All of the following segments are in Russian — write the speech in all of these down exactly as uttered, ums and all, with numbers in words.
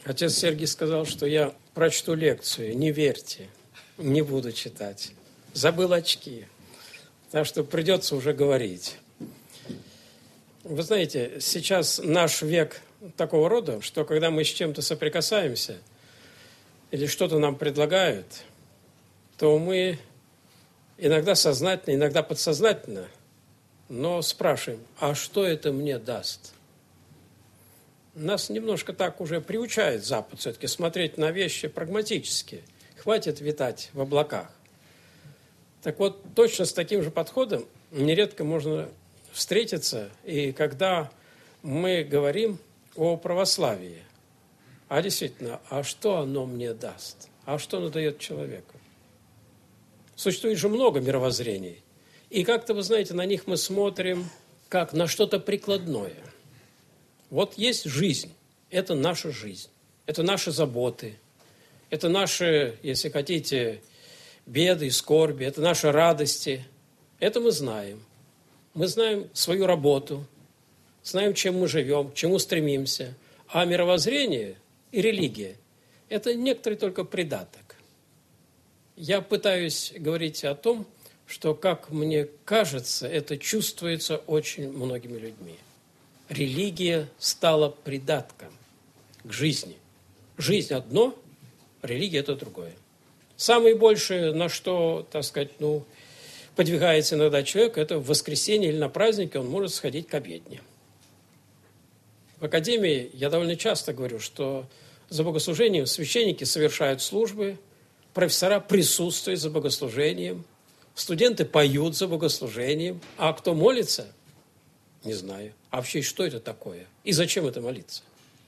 Отец Сергий сказал, что я прочту лекцию. Не верьте, не буду читать. Забыл очки. Так что придется уже говорить. Вы знаете, сейчас наш век такого рода, что когда мы с чем-то соприкасаемся или что-то нам предлагают, то мы иногда сознательно, иногда подсознательно, но спрашиваем, а что это мне даст? Нас немножко так уже приучает Запад все-таки смотреть на вещи прагматически. Хватит витать в облаках. Так вот, точно с таким же подходом нередко можно встретиться, и когда мы говорим о православии, а действительно, а что оно мне даст? А что оно дает человеку? Существует же много мировоззрений. И как-то, вы знаете, на них мы смотрим как на что-то прикладное. Вот есть жизнь, это наша жизнь, это наши заботы, это наши, если хотите, беды, скорби, это наши радости. Это мы знаем. Мы знаем свою работу, знаем, чем мы живем, к чему стремимся. А мировоззрение и религия – это некоторый только придаток. Я пытаюсь говорить о том, что, как мне кажется, это чувствуется очень многими людьми. Религия стала придатком к жизни. Жизнь одно, религия – это другое. Самое большее, на что, так сказать, ну, подвигается иногда человек, это в воскресенье или на празднике он может сходить к обедне. В академии я довольно часто говорю, что за богослужением священники совершают службы, профессора присутствуют за богослужением, студенты поют за богослужением, а кто молится – не знаю. А вообще, что это такое? И зачем это молиться?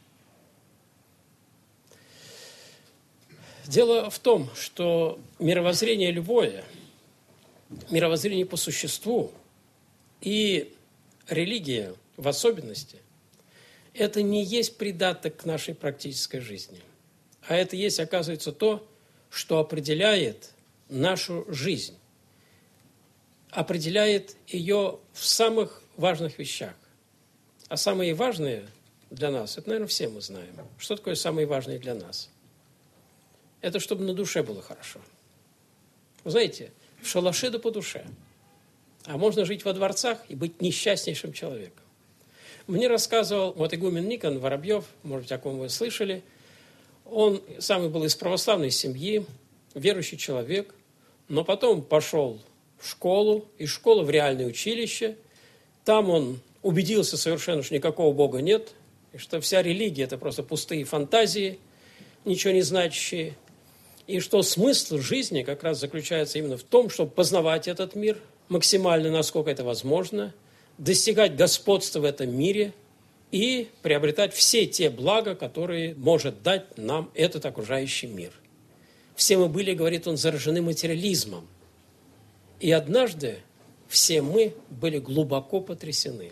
Дело в том, что мировоззрение любое, мировоззрение по существу и религия в особенности, это не есть придаток к нашей практической жизни. А это есть, оказывается, то, что определяет нашу жизнь. Определяет ее в самых важных вещах. А самые важные для нас, это, наверное, все мы знаем. Что такое самые важные для нас? Это чтобы на душе было хорошо. Вы знаете, в шалаше да по душе. А можно жить во дворцах и быть несчастнейшим человеком. Мне рассказывал вот игумен Никон Воробьев, может быть, о ком вы слышали. Он сам был из православной семьи, верующий человек, но потом пошел в школу, из школы в реальное училище. Там он убедился совершенно, что никакого Бога нет, и что вся религия – это просто пустые фантазии, ничего не значащие, и что смысл жизни как раз заключается именно в том, чтобы познавать этот мир максимально, насколько это возможно, достигать господства в этом мире и приобретать все те блага, которые может дать нам этот окружающий мир. Все мы были, говорит он, заражены материализмом. И однажды все мы были глубоко потрясены.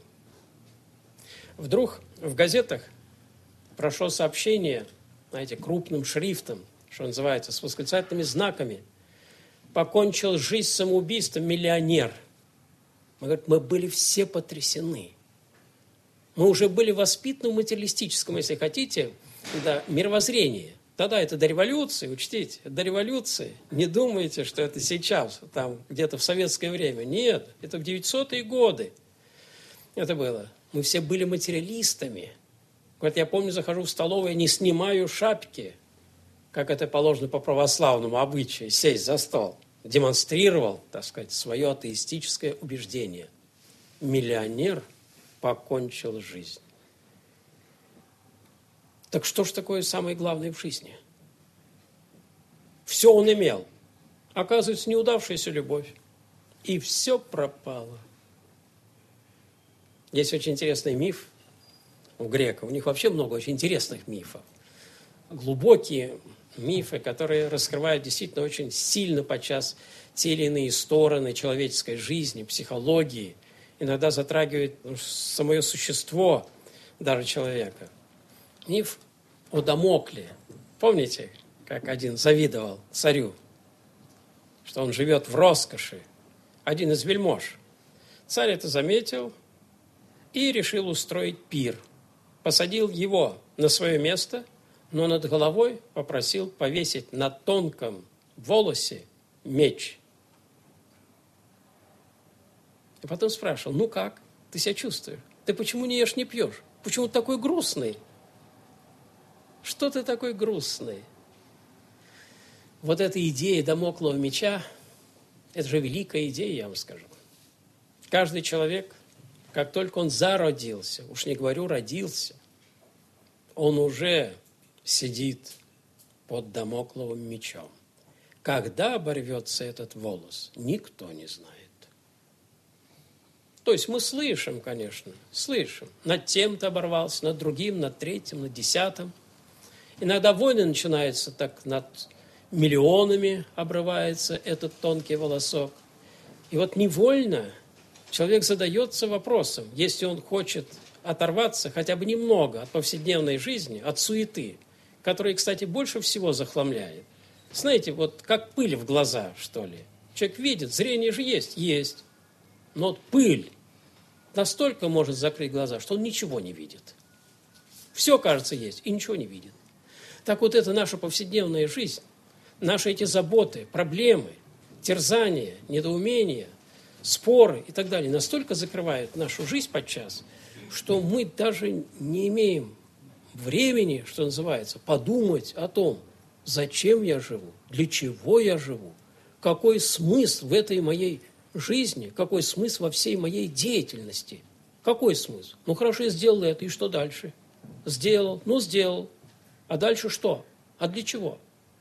Вдруг в газетах прошло сообщение, знаете, крупным шрифтом, что называется, с восклицательными знаками. Покончил жизнь самоубийством миллионер. Мы, говорит, мы были все потрясены. Мы уже были воспитаны в материалистическом, если хотите, да, мировоззрении. Тогда это до революции, учтите, до революции. Не думайте, что это сейчас, там где-то в советское время. Нет, это в девятисотые годы это было. Мы все были материалистами. Вот я помню, захожу в столовую, не снимаю шапки, как это положено по православному обычаю, сесть за стол. Демонстрировал, так сказать, свое атеистическое убеждение. Миллионер покончил жизнь. Так что ж такое самое главное в жизни? Все он имел. Оказывается, неудавшаяся любовь. И все пропало. Есть очень интересный миф у греков. У них вообще много очень интересных мифов. Глубокие мифы, которые раскрывают действительно очень сильно подчас те или иные стороны человеческой жизни, психологии. Иногда затрагивают самое существо даже человека. Миф о Дамокле. Помните, как один завидовал царю, что он живет в роскоши? Один из вельмож. Царь это заметил и решил устроить пир. Посадил его на свое место, но над головой попросил повесить на тонком волосе меч. И потом спрашивал: ну как, ты себя чувствуешь? Ты почему не ешь, не пьешь? Почему ты такой грустный? Что ты такой грустный? Вот эта идея дамоклового меча, это же великая идея, я вам скажу. Каждый человек, как только он зародился, уж не говорю родился, он уже сидит под дамокловым мечом. Когда оборвется этот волос, никто не знает. То есть мы слышим, конечно, слышим. Над тем-то оборвался, над другим, над третьим, над десятым. Иногда войны начинаются, так над миллионами обрывается этот тонкий волосок. И вот невольно человек задается вопросом, если он хочет оторваться хотя бы немного от повседневной жизни, от суеты, которая, кстати, больше всего захламляет. Знаете, вот как пыль в глаза, что ли. Человек видит, зрение же есть, есть. Но вот пыль настолько может закрыть глаза, что он ничего не видит. Все, кажется, есть, и ничего не видит. Так вот, это наша повседневная жизнь, наши эти заботы, проблемы, терзания, недоумения, споры и так далее настолько закрывают нашу жизнь подчас, что мы даже не имеем времени, что называется, подумать о том, зачем я живу, для чего я живу, какой смысл в этой моей жизни, какой смысл во всей моей деятельности. Какой смысл? Ну, хорошо, я сделал это, и что дальше? Сделал, ну, сделал. А дальше что? А для чего?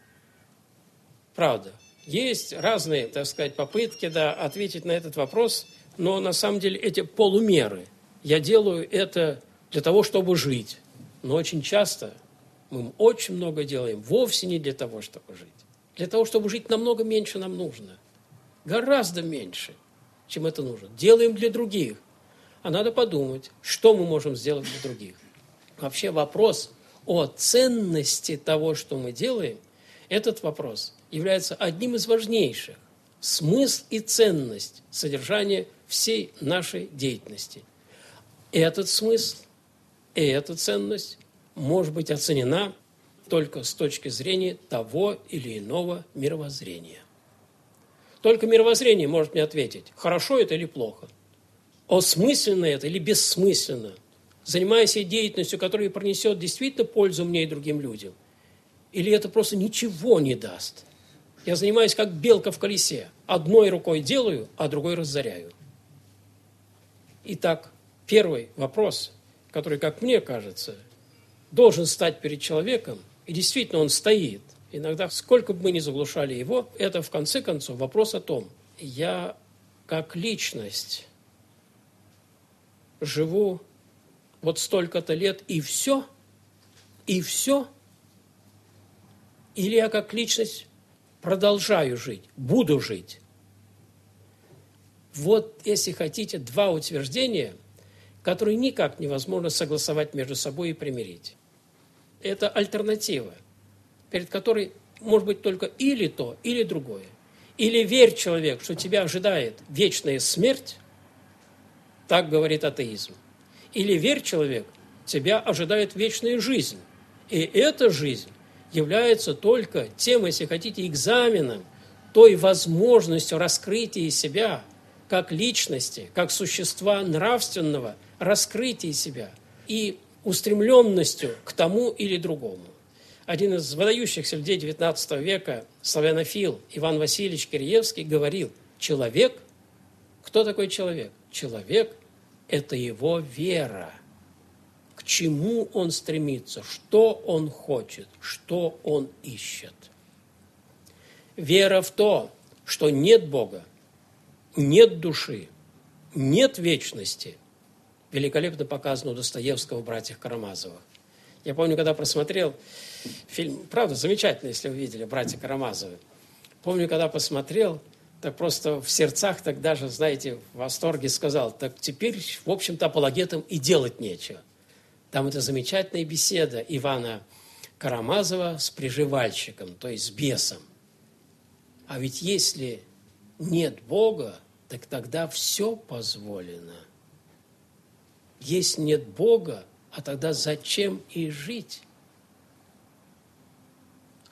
Правда. Есть разные, так сказать, попытки, да, ответить на этот вопрос, но на самом деле эти полумеры. Я делаю это для того, чтобы жить. Но очень часто мы очень много делаем вовсе не для того, чтобы жить. Для того, чтобы жить, намного меньше нам нужно. Гораздо меньше, чем это нужно. Делаем для других. А надо подумать, что мы можем сделать для других. Вообще вопрос о ценности того, что мы делаем, этот вопрос является одним из важнейших. Смысл и ценность содержания всей нашей деятельности. Этот смысл и эта ценность может быть оценена только с точки зрения того или иного мировоззрения. Только мировоззрение может мне ответить, хорошо это или плохо, осмысленно это или бессмысленно, занимаясь я деятельностью, которая принесет действительно пользу мне и другим людям, или это просто ничего не даст. Я занимаюсь как белка в колесе, одной рукой делаю, а другой разоряю. Итак, первый вопрос, который, как мне кажется, должен стать перед человеком, и действительно он стоит, иногда, сколько бы мы ни заглушали его, это, в конце концов, вопрос о том, я как личность живу вот столько-то лет, и все, и все, или я как личность продолжаю жить, буду жить. Вот, если хотите, два утверждения, которые никак невозможно согласовать между собой и примирить. Это альтернатива, перед которой может быть только или то, или другое. Или верь, человек, что тебя ожидает вечная смерть, так говорит атеизм. Или верь, человек, тебя ожидает вечная жизнь. И эта жизнь является только тем, если хотите, экзаменом, той возможностью раскрытия себя как личности, как существа нравственного, раскрытия себя и устремленностью к тому или другому. Один из выдающихся людей девятнадцатого века, славянофил Иван Васильевич Киреевский, говорил, человек, кто такой человек? Человек – это его вера. К чему он стремится, что он хочет, что он ищет. Вера в то, что нет Бога, нет души, нет вечности, великолепно показано у Достоевского в «Братьях Карамазовых». Я помню, когда просмотрел фильм, правда, замечательно, если вы видели «Братья Карамазовы». Помню, когда посмотрел, так просто в сердцах так даже, знаете, в восторге сказал, так теперь, в общем-то, апологетам и делать нечего. Там это замечательная беседа Ивана Карамазова с приживальщиком, то есть с бесом. А ведь если нет Бога, так тогда все позволено. Если нет Бога, а тогда зачем и жить?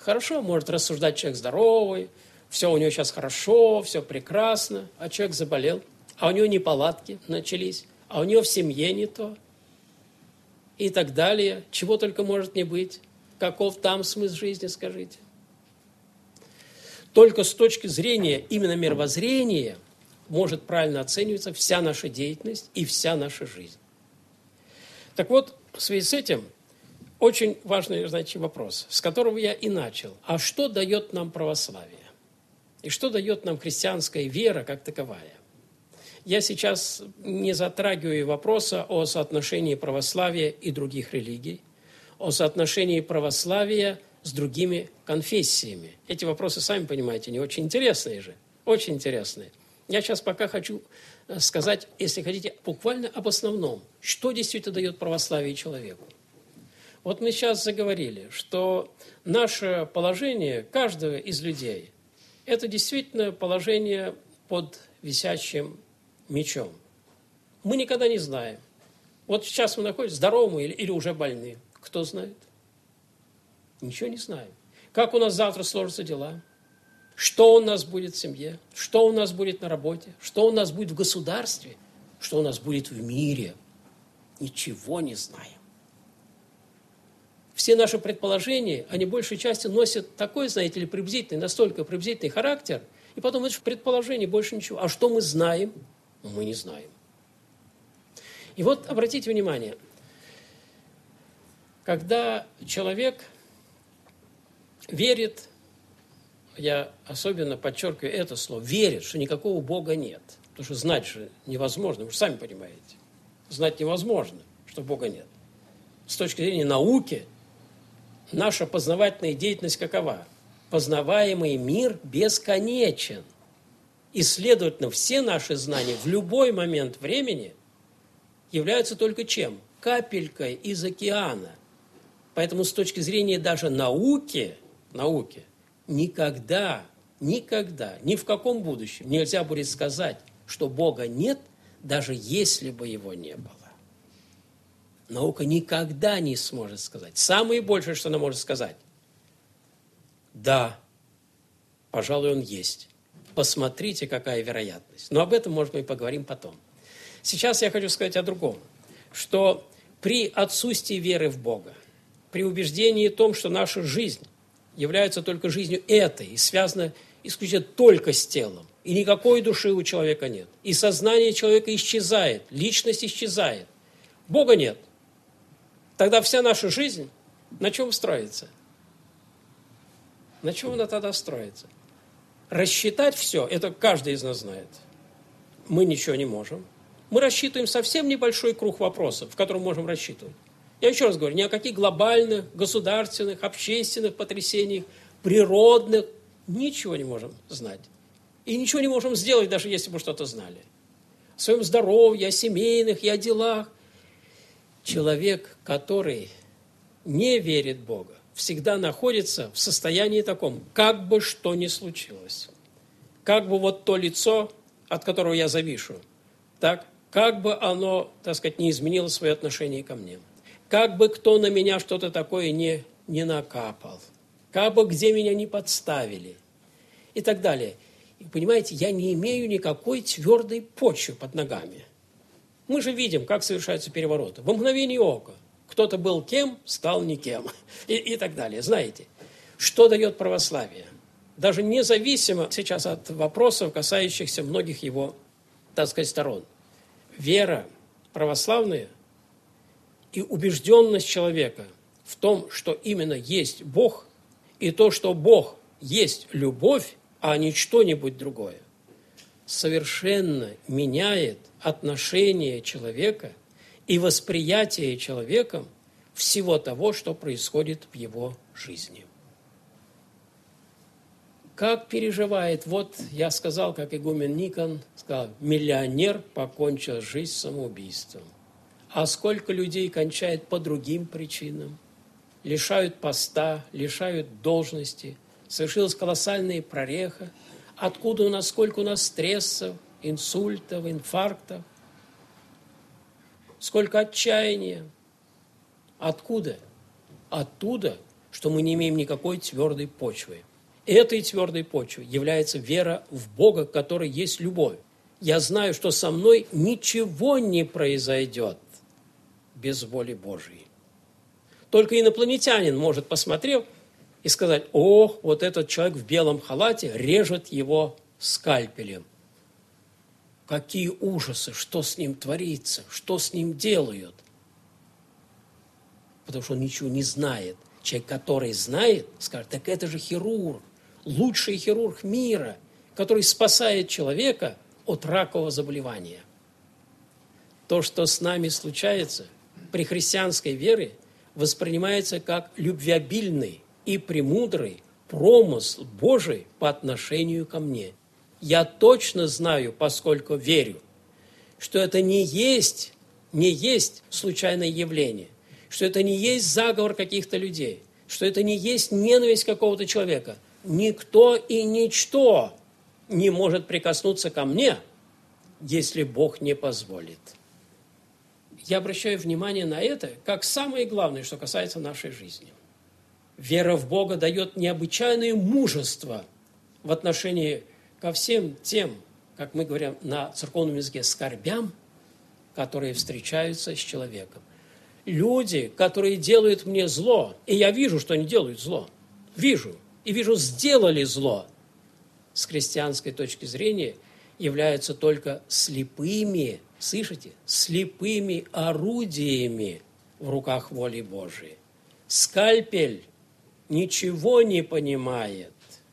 Хорошо, может рассуждать человек здоровый, все у него сейчас хорошо, все прекрасно, а человек заболел, а у него неполадки начались, а у него в семье не то, и так далее. Чего только может не быть. Каков там смысл жизни, скажите? Только с точки зрения именно мировоззрения может правильно оцениваться вся наша деятельность и вся наша жизнь. Так вот, в связи с этим очень важный, значит, вопрос, с которого я и начал. А что дает нам православие? И что дает нам христианская вера как таковая? Я сейчас не затрагиваю вопроса о соотношении православия и других религий, о соотношении православия с другими конфессиями. Эти вопросы, сами понимаете, не очень интересные же, очень интересные. Я сейчас пока хочу сказать, если хотите, буквально об основном, что действительно дает православие человеку. Вот мы сейчас заговорили, что наше положение каждого из людей – это действительно положение под висячим мечом. Мы никогда не знаем. Вот сейчас мы находимся здоровы или, или уже больны. Кто знает? Ничего не знаем. Как у нас завтра сложатся дела? Что у нас будет в семье? Что у нас будет на работе? Что у нас будет в государстве? Что у нас будет в мире? Ничего не знаем. Все наши предположения, они большей частью носят такой, знаете ли, приблизительный, настолько приблизительный характер, и потом это предположение, больше ничего. А что мы знаем? Мы не знаем. И вот обратите внимание, когда человек верит, я особенно подчеркиваю это слово, верит, что никакого Бога нет. Потому что знать же невозможно, вы же сами понимаете. Знать невозможно, что Бога нет. С точки зрения науки, наша познавательная деятельность какова? Познаваемый мир бесконечен. И, следовательно, все наши знания в любой момент времени являются только чем? Капелькой из океана. Поэтому с точки зрения даже науки, науки никогда, никогда, ни в каком будущем нельзя будет сказать, что Бога нет, даже если бы его не было. Наука никогда не сможет сказать. Самое большее, что она может сказать, да, пожалуй, он есть. Посмотрите, какая вероятность. Но об этом, может, мы поговорим потом. Сейчас я хочу сказать о другом, что при отсутствии веры в Бога, при убеждении в том, что наша жизнь является только жизнью этой и связана исключительно только с телом, и никакой души у человека нет, и сознание человека исчезает, личность исчезает, Бога нет, тогда вся наша жизнь на чем строится? На чем она тогда строится? Рассчитать все, это каждый из нас знает. Мы ничего не можем. Мы рассчитываем совсем небольшой круг вопросов, в котором можем рассчитывать. Я еще раз говорю, ни о каких глобальных, государственных, общественных потрясениях, природных, ничего не можем знать. И ничего не можем сделать, даже если бы что-то знали. О своем здоровье, о семейных и о делах. Человек, который не верит в Бога, всегда находится в состоянии таком, как бы что ни случилось. Как бы вот то лицо, от которого я завишу, так, как бы оно, так сказать, не изменило свое отношение ко мне. Как бы кто на меня что-то такое не, не накапал. Как бы где меня не подставили. И так далее. И понимаете, я не имею никакой твердой почвы под ногами. Мы же видим, как совершаются перевороты. Во мгновение ока. Кто-то был кем, стал никем. И, и так далее. Знаете, что дает православие? Даже независимо сейчас от вопросов, касающихся многих его, так сказать, сторон. Вера православная и убежденность человека в том, что именно есть Бог, и то, что Бог есть любовь, а не что-нибудь другое, совершенно меняет отношение человека и восприятие человеком всего того, что происходит в его жизни. Как переживает, вот я сказал, как игумен Никон сказал, миллионер покончил жизнь самоубийством. А сколько людей кончает по другим причинам? Лишают поста, лишают должности, совершилась колоссальная прореха. Откуда у нас, сколько у нас стрессов, инсультов, инфарктов? Сколько отчаяния? Откуда? Оттуда, что мы не имеем никакой твердой почвы. Этой твердой почвой является вера в Бога, который есть любовь. Я знаю, что со мной ничего не произойдет без воли Божьей. Только инопланетянин может, посмотрев, и сказать: ох, вот этот человек в белом халате режет его скальпелем. Какие ужасы, что с ним творится, что с ним делают. Потому что он ничего не знает. Человек, который знает, скажет: так это же хирург, лучший хирург мира, который спасает человека от ракового заболевания. То, что с нами случается при христианской вере, воспринимается как любвеобильный и премудрый промысл Божий по отношению ко мне. Я точно знаю, поскольку верю, что это не есть, не есть случайное явление, что это не есть заговор каких-то людей, что это не есть ненависть какого-то человека. Никто и ничто не может прикоснуться ко мне, если Бог не позволит. Я обращаю внимание на это как самое главное, что касается нашей жизни. Вера в Бога дает необычайное мужество в отношении ко всем тем, как мы говорим на церковном языке, скорбям, которые встречаются с человеком. Люди, которые делают мне зло, и я вижу, что они делают зло, вижу, и вижу, сделали зло, с христианской точки зрения являются только слепыми, слышите, слепыми орудиями в руках воли Божией. Скальпель ничего не понимает.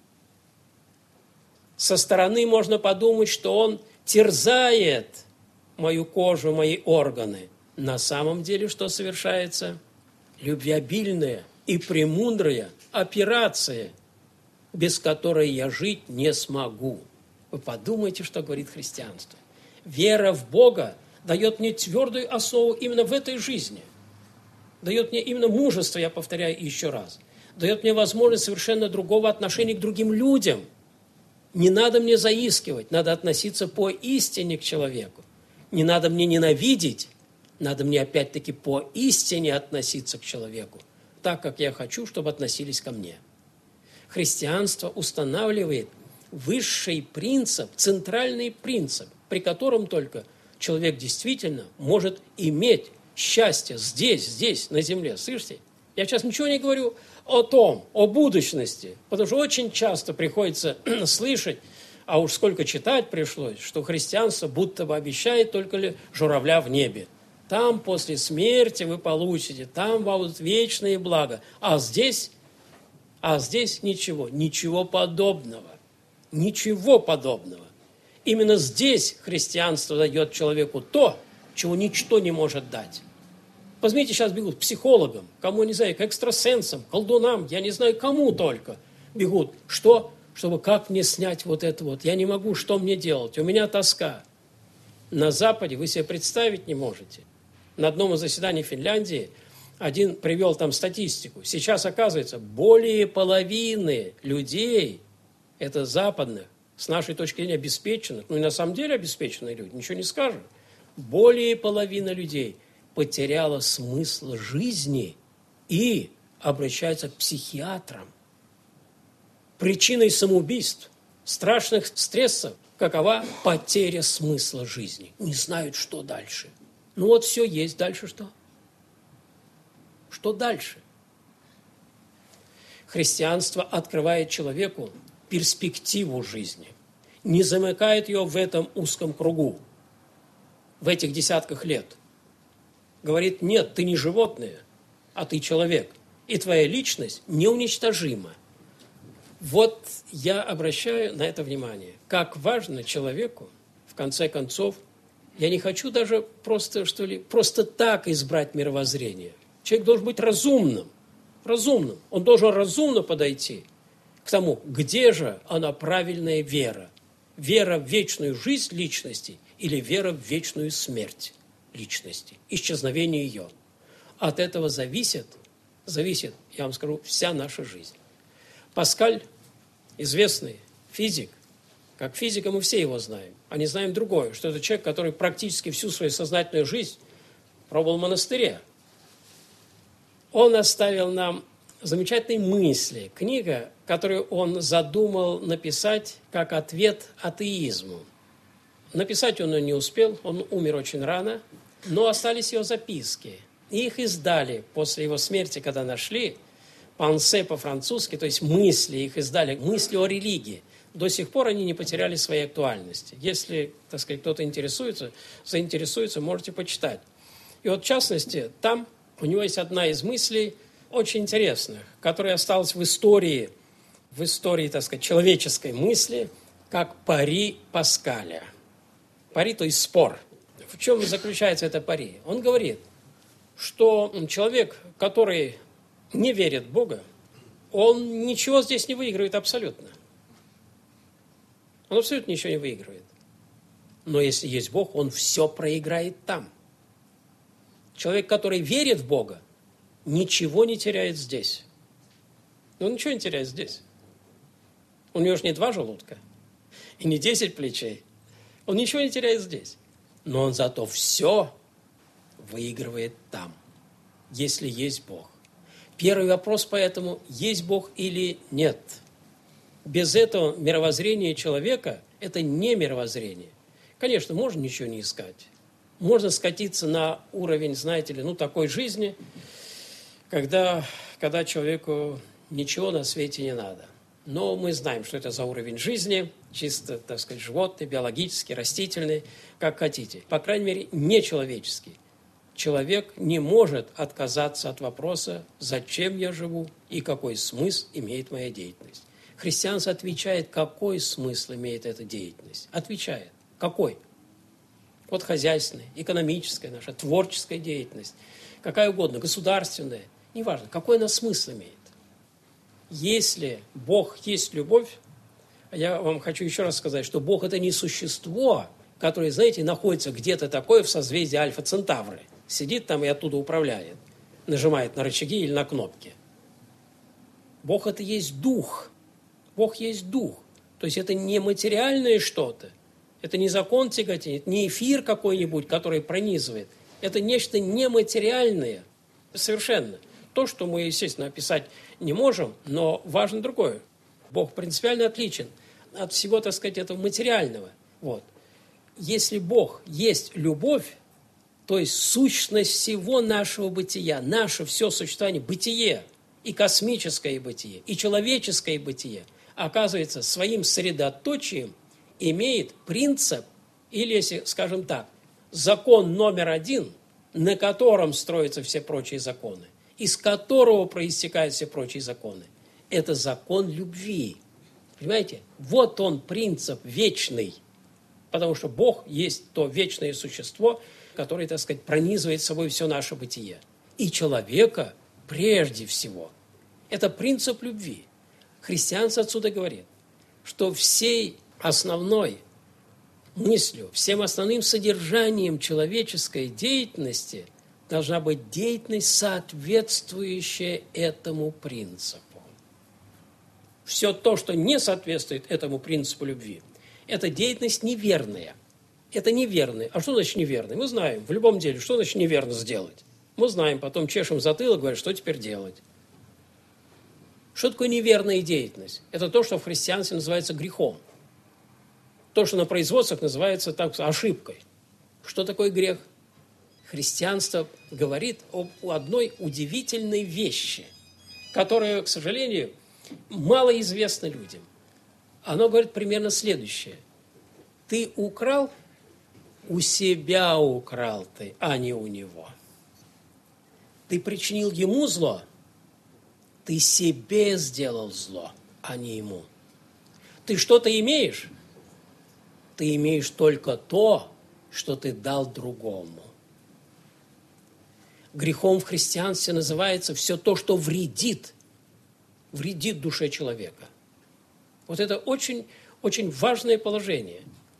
Со стороны можно подумать, что он терзает мою кожу, мои органы. На самом деле, что совершается? Любвеобильная и премудрая операция, без которой я жить не смогу. Вы подумайте, что говорит христианство. Вера в Бога дает мне твердую основу именно в этой жизни. Дает мне именно мужество, я повторяю еще раз. Дает мне возможность совершенно другого отношения к другим людям. Не надо мне заискивать, надо относиться по истине к человеку. Не надо мне ненавидеть, надо мне опять-таки по истине относиться к человеку, так, как я хочу, чтобы относились ко мне. Христианство устанавливает высший принцип, центральный принцип, при котором только человек действительно может иметь счастье здесь, здесь, на земле. Слышите? Я сейчас ничего не говорю о том, о будущности, потому что очень часто приходится слышать, а уж сколько читать пришлось, что христианство будто бы обещает только ли журавля в небе. Там после смерти вы получите, там будут вечные блага. А здесь, а здесь ничего, ничего подобного. Ничего подобного. Именно здесь христианство дает человеку то, чего ничто не может дать. Возьмите, сейчас бегут к психологам, кому, не знаю, к экстрасенсам, колдунам, я не знаю, кому только бегут. Что? Чтобы как мне снять вот это вот? Я не могу, что мне делать? У меня тоска. На Западе вы себе представить не можете. На одном из заседаний в Финляндии один привел там статистику. Сейчас, оказывается, более половины людей, это западных, с нашей точки зрения обеспеченных, ну и на самом деле обеспеченные люди, ничего не скажешь, более половины людей потеряла смысл жизни и обращается к психиатрам. Причиной самоубийств, страшных стрессов, какова потеря смысла жизни. Не знают, что дальше. Ну вот все есть, дальше что? Что дальше? Христианство открывает человеку перспективу жизни, не замыкает ее в этом узком кругу, в этих десятках лет. Говорит: нет, ты не животное, а ты человек, и твоя личность неуничтожима. Вот я обращаю на это внимание. Как важно человеку, в конце концов, я не хочу даже просто, что ли, просто так избрать мировоззрение. Человек должен быть разумным, разумным. Он должен разумно подойти к тому, где же она правильная вера. Вера в вечную жизнь личности или вера в вечную смерть личности, исчезновение ее. От этого зависит, зависит, я вам скажу, вся наша жизнь. Паскаль, известный физик, как физика мы все его знаем, а не знаем другое, что это человек, который практически всю свою сознательную жизнь пробовал в монастыре. Он оставил нам замечательной мысли. Книга, которую он задумал написать как ответ атеизму. Написать он ее не успел, он умер очень рано, но остались его записки. И их издали после его смерти, когда нашли, «Пансе» по-французски, то есть мысли, их издали, мысли о религии. До сих пор они не потеряли своей актуальности. Если, так сказать, кто-то интересуется, заинтересуется, можете почитать. И вот, в частности, там у него есть одна из мыслей очень интересных, которая осталась в истории, в истории, так сказать, человеческой мысли, как пари Паскаля. Пари, то есть спор. В чем заключается это пари? Он говорит, что человек, который не верит в Бога, он ничего здесь не выигрывает абсолютно. Он абсолютно ничего не выигрывает. Но если есть Бог, он все проиграет там. Человек, который верит в Бога, ничего не теряет здесь. Он ничего не теряет здесь. У него же не два желудка и не десять плечей. Он ничего не теряет здесь. Но он зато все выигрывает там, если есть Бог. Первый вопрос поэтому, есть Бог или нет. Без этого мировоззрение человека – это не мировоззрение. Конечно, можно ничего не искать. Можно скатиться на уровень, знаете ли, ну, такой жизни, когда, когда человеку ничего на свете не надо. Но мы знаем, что это за уровень жизни, чисто, так сказать, животный, биологический, растительный, как хотите. По крайней мере, нечеловеческий. Человек не может отказаться от вопроса, зачем я живу и какой смысл имеет моя деятельность. Христианство отвечает, какой смысл имеет эта деятельность. Отвечает. Какой? Вот хозяйственная, экономическая наша, творческая деятельность, какая угодно, государственная, неважно, какой она смысл имеет. Если Бог есть любовь, я вам хочу еще раз сказать, что Бог – это не существо, которое, знаете, находится где-то такое в созвездии Альфа-Центавры, сидит там и оттуда управляет, нажимает на рычаги или на кнопки. Бог – это есть дух. Бог есть дух. То есть это не материальное что-то, это не закон тяготения, это не эфир какой-нибудь, который пронизывает. Это нечто нематериальное совершенно. То, что мы, естественно, описать не можем, но важно другое. Бог принципиально отличен от всего, так сказать, этого материального. Вот. Если Бог есть любовь, то есть сущность всего нашего бытия, наше все существование, бытие, и космическое бытие, и человеческое бытие, оказывается, своим средоточием имеет принцип, или, если, скажем так, закон номер один, на котором строятся все прочие законы, из которого проистекают все прочие законы. Это закон любви. Понимаете? Вот он принцип вечный. Потому что Бог есть то вечное существо, которое, так сказать, пронизывает собой все наше бытие. И человека прежде всего. Это принцип любви. Христианство отсюда говорит, что всей основной мыслью, всем основным содержанием человеческой деятельности должна быть деятельность, соответствующая этому принципу. Все то, что не соответствует этому принципу любви, это деятельность неверная. Это неверная. А что значит неверная? Мы знаем в любом деле, что значит неверно сделать. Мы знаем, потом чешем затылок, говорим, что теперь делать. Что такое неверная деятельность? Это то, что в христианстве называется грехом. То, что на производствах называется так, ошибкой. Что такое грех? Христианство говорит об одной удивительной вещи, которая, к сожалению, мало известна людям. Оно говорит примерно следующее. Ты украл, у себя украл ты, а не у него. Ты причинил ему зло, ты себе сделал зло, а не ему. Ты что-то имеешь? Ты имеешь только то, что ты дал другому. Грехом в христианстве называется все то, что вредит, вредит душе человека. Вот это очень, очень важное положение.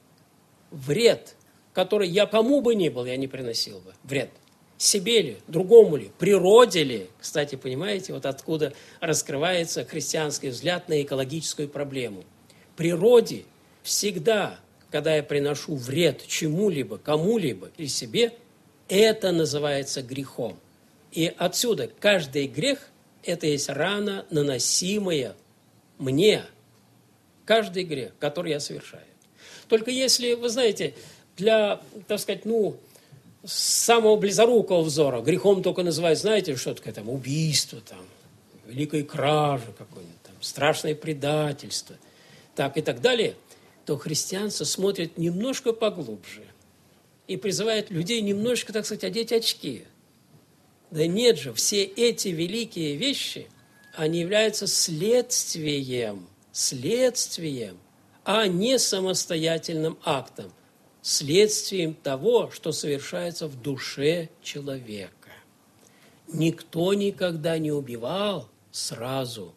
Вред, который я кому бы ни был, я не приносил бы. Вред. Себе ли, другому ли, природе ли. Кстати, понимаете, вот откуда раскрывается христианский взгляд на экологическую проблему. Природе всегда, когда я приношу вред чему-либо, кому-либо или себе, это называется грехом. И отсюда каждый грех – это есть рана, наносимая мне, каждый грех, который я совершаю. Только если, вы знаете, для, так сказать, ну, самого близорукого взора грехом только называют, знаете, что такое там, убийство, там, великая кража какое-нибудь, там, страшное предательство, так и так далее, то христианство смотрит немножко поглубже и призывает людей немножко, так сказать, одеть очки. Да нет же, все эти великие вещи, они являются следствием, следствием, а не самостоятельным актом, следствием того, что совершается в душе человека. Никто никогда не убивал сразу.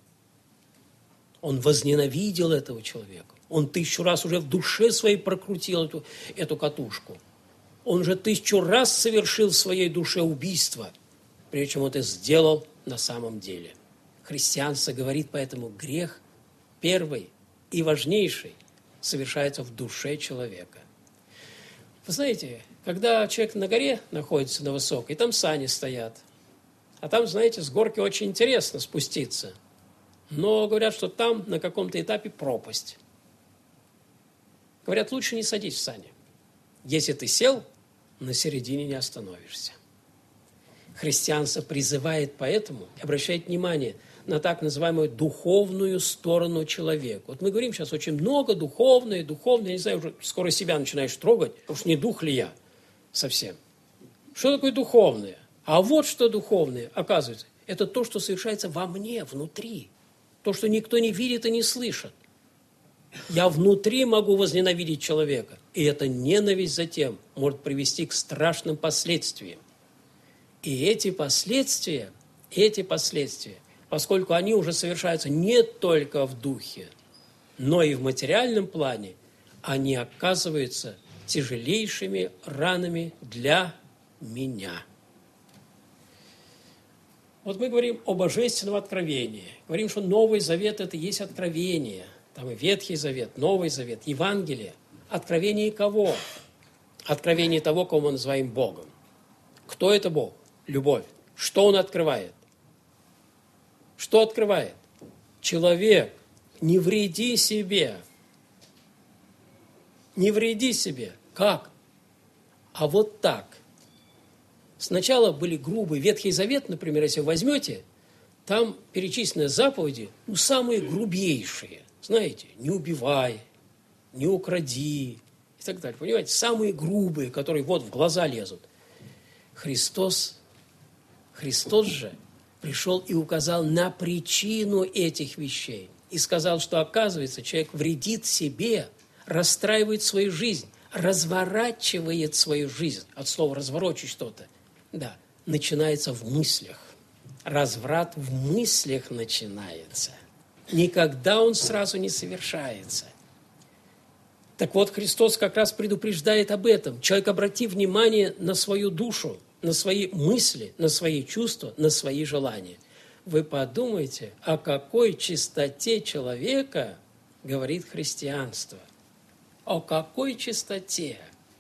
Он возненавидел этого человека. Он тысячу раз уже в душе своей прокрутил эту, эту катушку. Он же тысячу раз совершил в своей душе убийство, прежде чем он это сделал на самом деле. Христианство говорит поэтому, грех первый и важнейший совершается в душе человека. Вы знаете, когда человек на горе находится, на высокой, там сани стоят, а там, знаете, с горки очень интересно спуститься. Но говорят, что там на каком-то этапе пропасть. Говорят, лучше не садись в сани. Если ты сел, на середине не остановишься. Христианство призывает поэтому, обращает внимание на так называемую духовную сторону человека. Вот мы говорим сейчас очень много духовное, духовное, я не знаю, уже скоро себя начинаешь трогать, уж не дух ли я совсем. Что такое духовное? А вот что духовное, оказывается, это то, что совершается во мне, внутри. То, что никто не видит и не слышит. Я внутри могу возненавидеть человека, и эта ненависть затем может привести к страшным последствиям. И эти последствия, эти последствия, поскольку они уже совершаются не только в духе, но и в материальном плане, они оказываются тяжелейшими ранами для меня. Вот мы говорим о божественном откровении. Говорим, что Новый Завет – это и есть откровение. Там и Ветхий Завет, Новый Завет, Евангелие. Откровение кого? Откровение того, кого мы называем Богом. Кто это Бог? Любовь. Что Он открывает? Что открывает? Человек, не вреди себе. Не вреди себе. Как? А вот так. Сначала были грубые. Ветхий Завет, например, если вы возьмете, там перечислены заповеди, ну, самые грубейшие. Знаете, не убивай, не укради и так далее. Понимаете, самые грубые, которые вот в глаза лезут. Христос, Христос же пришел и указал на причину этих вещей. И сказал, что, оказывается, человек вредит себе, расстраивает свою жизнь, разворачивает свою жизнь. От слова «разворочить» что-то. Да, начинается в мыслях. Разврат в мыслях начинается. Никогда он сразу не совершается. Так вот, Христос как раз предупреждает об этом. Человек, обрати внимание на свою душу, на свои мысли, на свои чувства, на свои желания. Вы подумайте, о какой чистоте человека говорит христианство. О какой чистоте?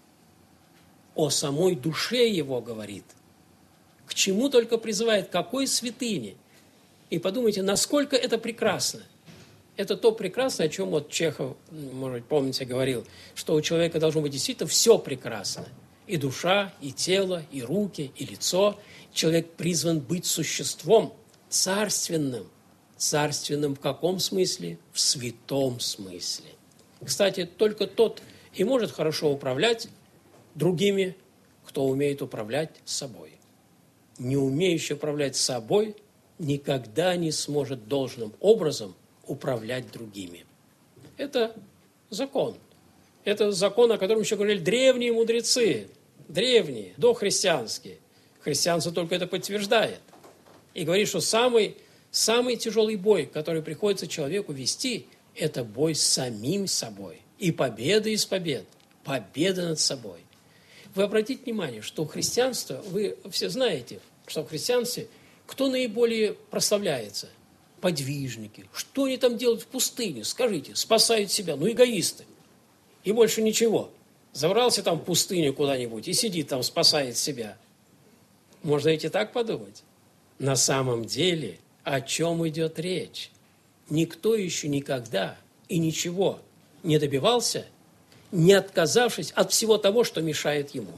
О самой душе его говорит. К чему только призывает, какой святыне. И подумайте, насколько это прекрасно. Это то прекрасное, о чем вот Чехов, может быть, помните, говорил, что у человека должно быть действительно все прекрасно. И душа, и тело, и руки, и лицо. Человек призван быть существом царственным. Царственным в каком смысле? В святом смысле. Кстати, только тот и может хорошо управлять другими, кто умеет управлять собой. Не умеющий управлять собой никогда не сможет должным образом управлять другими. Это закон. Это закон, о котором еще говорили древние мудрецы, древние, дохристианские. Христианство только это подтверждает. И говорит, что самый, самый тяжелый бой, который приходится человеку вести, это бой с самим собой. И победа из побед. Победа над собой. Вы обратите внимание, что христианство, вы все знаете, что в христианстве кто наиболее прославляется? Подвижники. Что они там делают в пустыне? Скажите, спасают себя. Ну, эгоисты. И больше ничего. Забрался там в пустыню куда-нибудь и сидит там, спасает себя. Можно ведь и так подумать. На самом деле о чем идет речь. Никто еще никогда и ничего не добивался, не отказавшись от всего того, что мешает ему.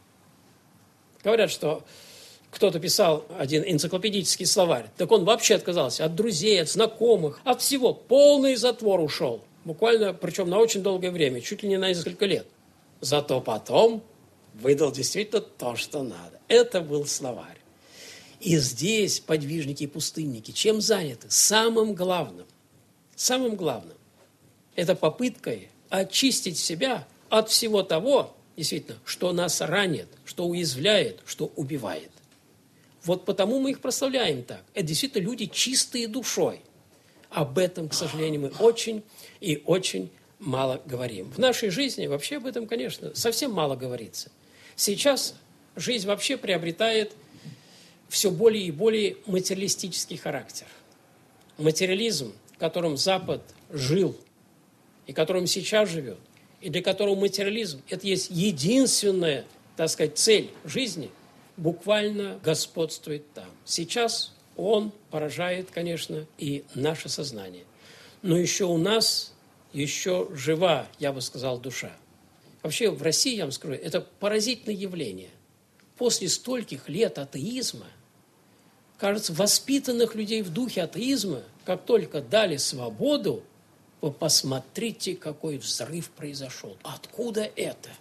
Говорят, что кто-то писал один энциклопедический словарь, так он вообще отказался от друзей, от знакомых, от всего. Полный затвор ушел. Буквально, причем на очень долгое время, чуть ли не на несколько лет. Зато потом выдал действительно то, что надо. Это был словарь. И здесь подвижники и пустынники чем заняты? Самым главным. Самым главным. Это попыткой очистить себя от всего того, действительно, что нас ранит, что уязвляет, что убивает. Вот потому мы их прославляем так. Это действительно люди чистые душой. Об этом, к сожалению, мы очень и очень мало говорим. В нашей жизни вообще об этом, конечно, совсем мало говорится. Сейчас жизнь вообще приобретает все более и более материалистический характер. Материализм, которым Запад жил, и которым сейчас живет, и для которого материализм – это есть единственная, так сказать, цель жизни, буквально господствует там. Сейчас он поражает, конечно, и наше сознание. Но еще у нас еще жива, я бы сказал, душа. Вообще в России, я вам скажу, это поразительное явление. После стольких лет атеизма, кажется, воспитанных людей в духе атеизма, как только дали свободу, вы посмотрите, какой взрыв произошел. Откуда это?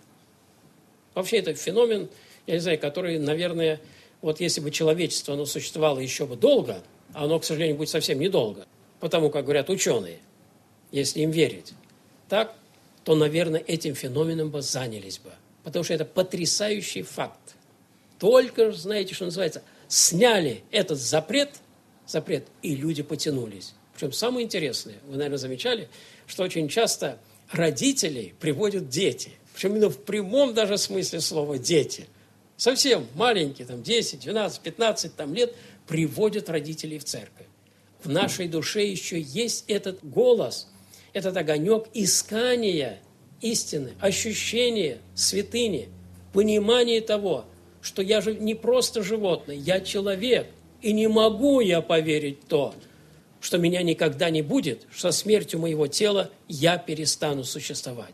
Вообще это феномен, я не знаю, который, наверное, вот если бы человечество оно существовало еще бы долго, а оно, к сожалению, будет совсем недолго, потому как говорят ученые, если им верить, так, то, наверное, этим феноменом бы занялись бы. Потому что это потрясающий факт. Только, знаете, что называется, сняли этот запрет, запрет, и люди потянулись. Причем самое интересное, вы, наверное, замечали, что очень часто родителей приводят дети. Причем именно в прямом даже смысле слова «дети». Совсем маленькие, там десять, двенадцать, пятнадцать там, лет, приводят родителей в церковь. В нашей душе еще есть этот голос, этот огонек искания истины, ощущения святыни, понимание того, что я же не просто животное, я человек, и не могу я поверить в то, что меня никогда не будет, что со смертью моего тела я перестану существовать.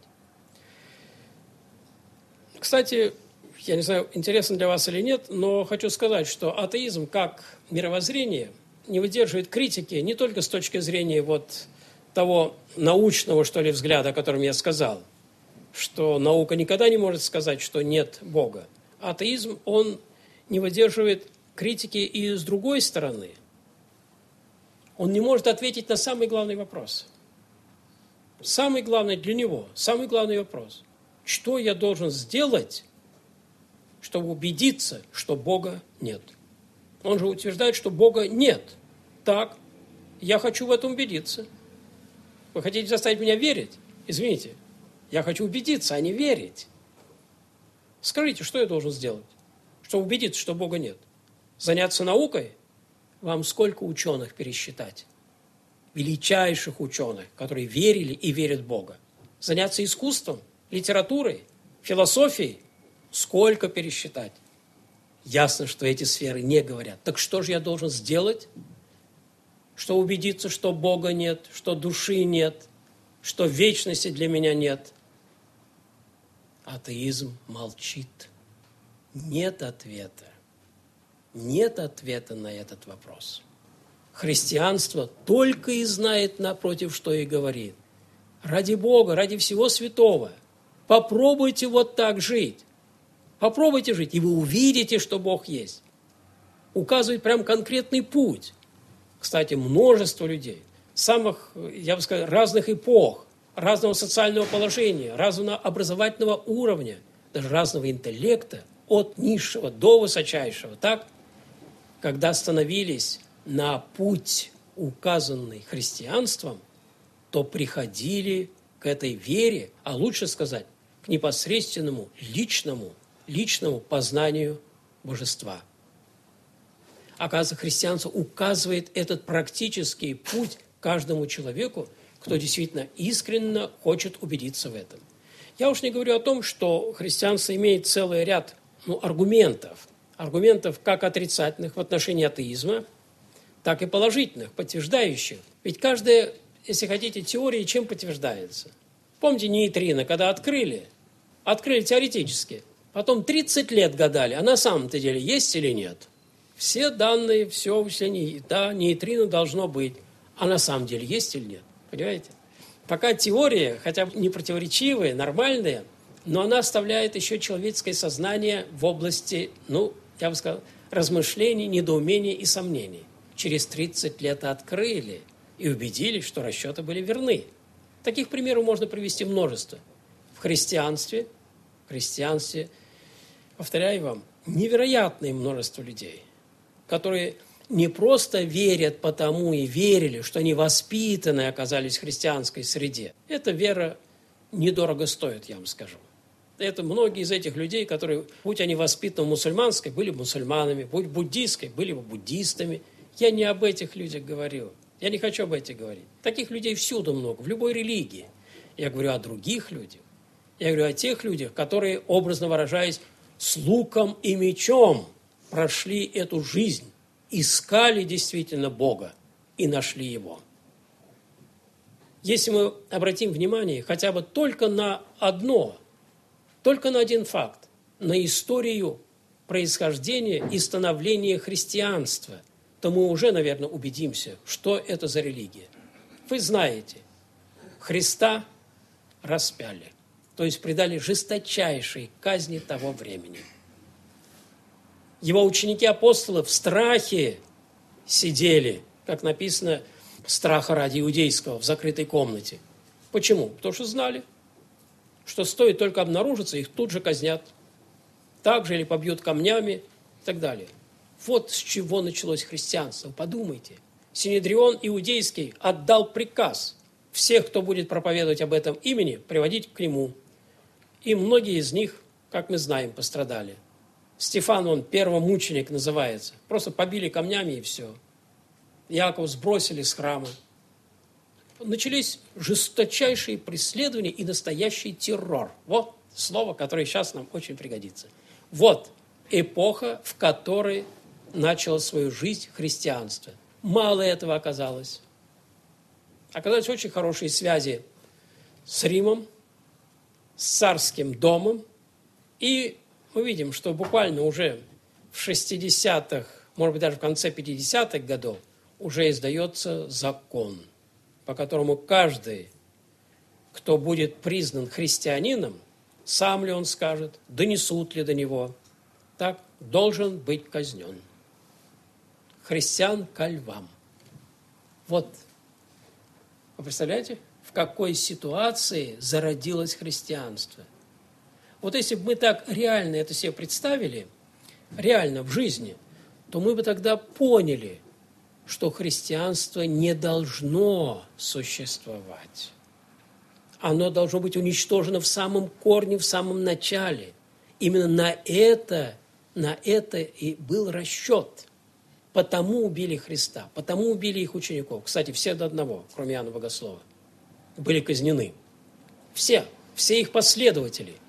Кстати, я не знаю, интересно для вас или нет, но хочу сказать, что атеизм как мировоззрение не выдерживает критики не только с точки зрения вот того научного, что ли, взгляда, о котором я сказал, что наука никогда не может сказать, что нет Бога. Атеизм, он не выдерживает критики и с другой стороны. Он не может ответить на самый главный вопрос. Самый главный для него, самый главный вопрос. Что я должен сделать, чтобы убедиться, что Бога нет? Он же утверждает, что Бога нет. Так, я хочу в этом убедиться. Вы хотите заставить меня верить? Извините, я хочу убедиться, а не верить. Скажите, что я должен сделать, чтобы убедиться, что Бога нет? Заняться наукой? Вам сколько ученых пересчитать? Величайших ученых, которые верили и верят в Бога. Заняться искусством, литературой, философией? Сколько пересчитать? Ясно, что эти сферы не говорят. Так что же я должен сделать, чтобы убедиться, что Бога нет, что души нет, что вечности для меня нет? Атеизм молчит. Нет ответа. Нет ответа на этот вопрос. Христианство только и знает напротив, что и говорит. Ради Бога, ради всего святого, попробуйте вот так жить. Попробуйте жить, и вы увидите, что Бог есть. Указывает прям конкретный путь. Кстати, множество людей, самых, я бы сказал, разных эпох, разного социального положения, разного образовательного уровня, даже разного интеллекта, от низшего до высочайшего, так? Когда становились на путь, указанный христианством, то приходили к этой вере, а лучше сказать, к непосредственному личному, личному познанию божества. Оказывается, христианство указывает этот практический путь каждому человеку, кто действительно искренне хочет убедиться в этом. Я уж не говорю о том, что христианство имеет целый ряд ну, аргументов, аргументов как отрицательных в отношении атеизма, так и положительных, подтверждающих. Ведь каждая, если хотите, теория чем подтверждается? Помните нейтрино, когда открыли? Открыли теоретически. Потом тридцать лет гадали, а на самом-то деле есть или нет? Все данные, все вычисления, да, нейтрино должно быть. А на самом деле есть или нет? Понимаете? Пока теория, хотя бы не противоречивая, нормальная, но она оставляет еще человеческое сознание в области, ну, я бы сказал, размышлений, недоумений и сомнений. Через тридцать лет открыли и убедились, что расчеты были верны. Таких примеров можно привести множество. В христианстве, в христианстве, повторяю вам, невероятное множество людей, которые не просто верят потому и верили, что они воспитаны оказались в христианской среде. Эта вера недорого стоит, я вам скажу. Это многие из этих людей, которые, будь они воспитаны мусульманской, были мусульманами, будь буддийской, были бы буддистами. Я не об этих людях говорю. Я не хочу об этих говорить. Таких людей всюду много, в любой религии. Я говорю о других людях. Я говорю о тех людях, которые, образно выражаясь, с луком и мечом прошли эту жизнь, искали действительно Бога и нашли Его. Если мы обратим внимание хотя бы только на одно, только на один факт, на историю происхождения и становления христианства, то мы уже, наверное, убедимся, что это за религия. Вы знаете, Христа распяли, то есть предали жесточайшей казни того времени. Его ученики-апостолы в страхе сидели, как написано, страха ради иудейского в закрытой комнате. Почему? Потому что знали, что стоит только обнаружиться, их тут же казнят. Так же или побьют камнями и так далее. Вот с чего началось христианство. Подумайте. Синедрион иудейский отдал приказ всех, кто будет проповедовать об этом имени, приводить к нему. И многие из них, как мы знаем, пострадали. Стефан, он первомученик называется. Просто побили камнями и все. Иакова сбросили с храма. Начались жесточайшие преследования и настоящий террор. Вот слово, которое сейчас нам очень пригодится. Вот эпоха, в которой начало свою жизнь христианство. Мало этого оказалось. Оказались очень хорошие связи с Римом, с царским домом. И мы видим, что буквально уже в шестидесятых, может быть, даже в конце пятидесятых годов уже издается закон, по которому каждый, кто будет признан христианином, сам ли он скажет, донесут ли до него, так, должен быть казнен. Христиан ко львам. Вот, вы представляете, в какой ситуации зародилось христианство? Вот если бы мы так реально это себе представили, реально в жизни, то мы бы тогда поняли, что христианство не должно существовать. Оно должно быть уничтожено в самом корне, в самом начале. Именно на это, на это и был расчет. Потому убили Христа, потому убили их учеников. Кстати, все до одного, кроме Иоанна Богослова, были казнены. Все, все их последователи.